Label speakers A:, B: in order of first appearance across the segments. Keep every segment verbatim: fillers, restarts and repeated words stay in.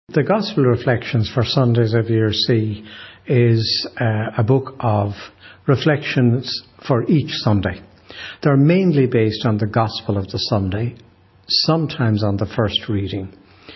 A: The Gospel Reflections for Sundays of Year C is uh, a book of reflections for each Sunday. They're mainly based on the Gospel of the Sunday, sometimes on the first reading,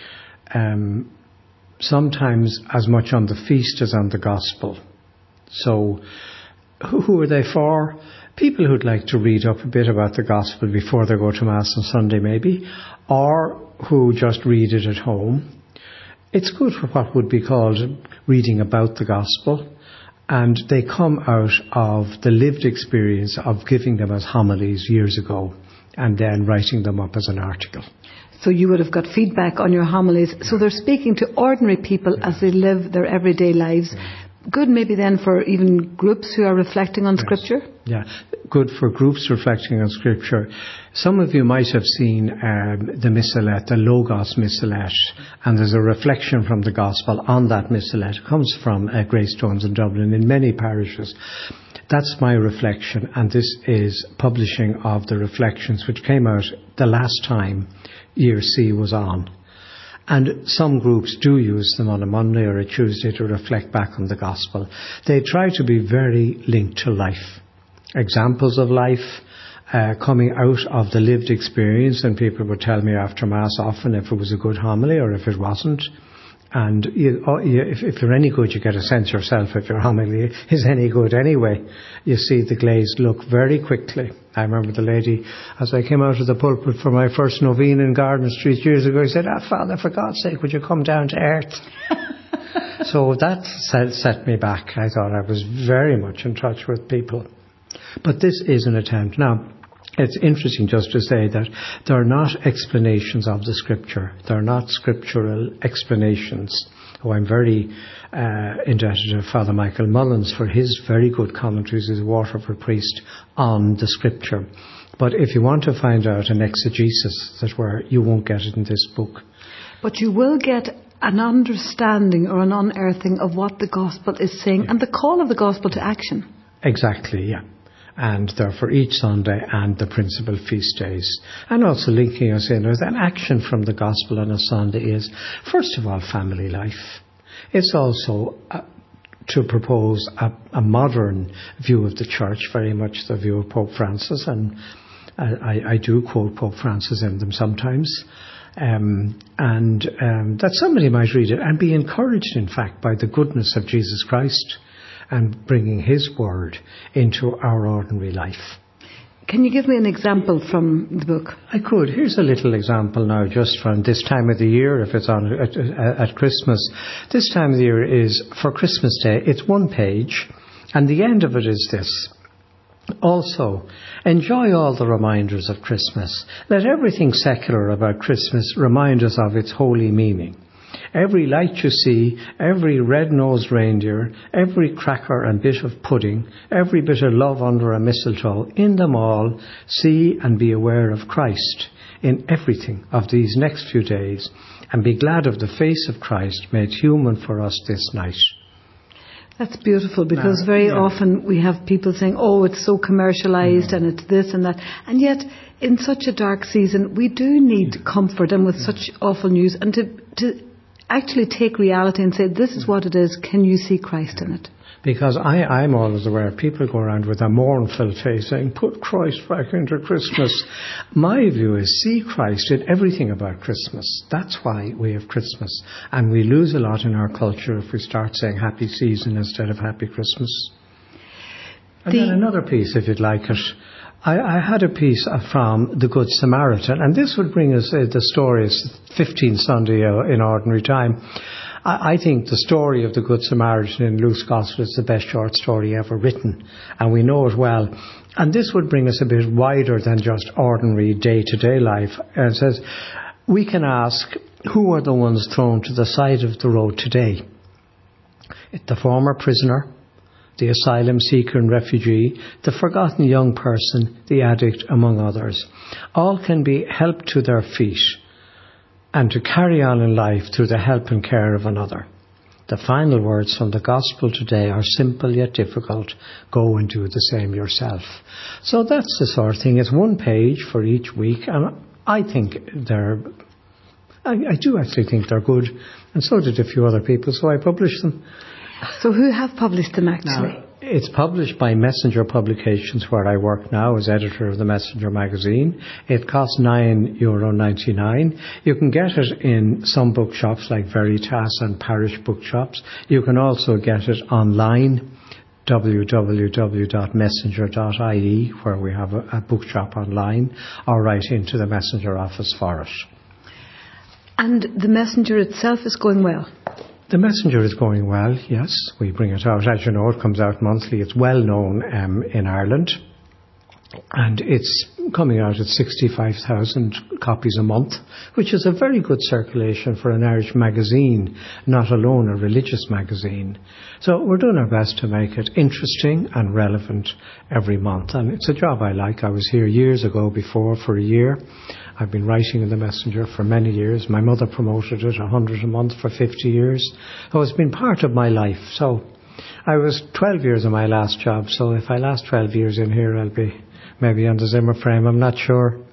A: um, sometimes as much on the feast as on the Gospel. So, who, who are they for? People who'd like to read up a bit about the Gospel before they go to Mass on Sunday maybe, or who just read it at home. It's good for what would be called reading about the Gospel, and they come out of the lived experience of giving them as homilies years ago and then writing them up as an article.
B: So you would have got feedback on your homilies. So they're speaking to ordinary people yeah. as they live their everyday lives. Yeah. Good maybe then for even groups who are reflecting on yes. Scripture?
A: Yeah, good for groups reflecting on Scripture. Some of you might have seen um, the Missalette, the Logos Missalette, and there's a reflection from the Gospel on that Missalette. It comes from uh, Greystones in Dublin in many parishes. That's my reflection, and this is publishing of the reflections which came out the last time Year C was on. And some groups do use them on a Monday or a Tuesday to reflect back on the Gospel. They try to be very linked to life. Examples of life uh, coming out of the lived experience, and people would tell me after Mass often if it was a good homily or if it wasn't. And you, oh, you, if, if you're any good, you get a sense yourself if your homily is any good anyway. You see the glazed look very quickly. I remember the lady, as I came out of the pulpit for my first novena in Garden Street years ago, he said, ah, Father, for God's sake, would you come down to earth? So that set, set me back. I thought I was very much in touch with people. But this is an attempt. Now, it's interesting just to say that they are not explanations of the Scripture. They are not scriptural explanations. Oh, I'm very uh, indebted to Father Michael Mullins for his very good commentaries as a Waterford priest on the Scripture. But if you want to find out an exegesis, that were, you won't get it in this book.
B: But you will get an understanding or an unearthing of what the Gospel is saying yeah. and the call of the Gospel to action.
A: Exactly, yeah. And they're for each Sunday and the principal feast days. And also linking us in with an action from the Gospel on a Sunday is, first of all, family life. It's also uh, to propose a, a modern view of the Church, very much the view of Pope Francis, and I, I do quote Pope Francis in them sometimes. Um, and um, that somebody might read it and be encouraged, in fact, by the goodness of Jesus Christ and bringing His word into our ordinary life.
B: Can you give me an example from the book?
A: I could. Here's a little example now, just from this time of the year, if it's on at, at Christmas. This time of the year is for Christmas Day. It's one page, and the end of it is this. Also, enjoy all the reminders of Christmas. Let everything secular about Christmas remind us of its holy meaning. Every light you see, every red-nosed reindeer, every cracker and bit of pudding, every bit of love under a mistletoe, in them all, see and be aware of Christ in everything of these next few days, and be glad of the face of Christ made human for us this night.
B: That's beautiful, because uh, very yeah. often we have people saying, oh, it's so commercialised mm. and it's this and that. And yet, in such a dark season, we do need yeah. comfort, and with yeah. such awful news, and to... to actually take reality and say, this is what it is, can you see Christ in it?
A: Because I, I'm always aware people go around with a mournful face saying, put Christ back into Christmas. My view is, see Christ in everything about Christmas. That's why we have Christmas. And we lose a lot in our culture if we start saying happy season instead of happy Christmas. And the, then another piece, if you'd like it. I, I had a piece from The Good Samaritan, and this would bring us uh, the story, fifteenth Sunday uh, in ordinary time. I, I think the story of the Good Samaritan in Luke's Gospel is the best short story ever written, and we know it well. And this would bring us a bit wider than just ordinary day-to-day life. And it says, we can ask, who are the ones thrown to the side of the road today? The former prisoner, the asylum seeker and refugee, the forgotten young person, the addict, among others. All can be helped to their feet and to carry on in life through the help and care of another. The final words from the Gospel today are simple yet difficult. Go and do the same yourself. So that's the sort of thing. It's one page for each week, and I think they're I, I do actually think they're good, and so did a few other people, so I published them.
B: So who have published them actually?
A: Now, it's published by Messenger Publications, where I work now as editor of the Messenger magazine. It costs nine euro ninety-nine. You can get it in some bookshops like Veritas and Parish Bookshops. You can also get it online, w w w dot messenger dot i e, where we have a, a bookshop online, or write into the Messenger office for it.
B: And the Messenger itself is going well?
A: The Messenger is going well, yes. We bring it out. As you know, it comes out monthly. It's well known um, in Ireland. And it's coming out at sixty-five thousand copies a month, which is a very good circulation for an Irish magazine, not alone a religious magazine. So we're doing our best to make it interesting and relevant every month. And it's a job I like. I was here years ago before for a year. I've been writing in the Messenger for many years. My mother promoted it, one hundred a month for fifty years. So it's been part of my life. So I was twelve years in my last job. So if I last twelve years in here, I'll be maybe on the Zimmer frame. I'm not sure.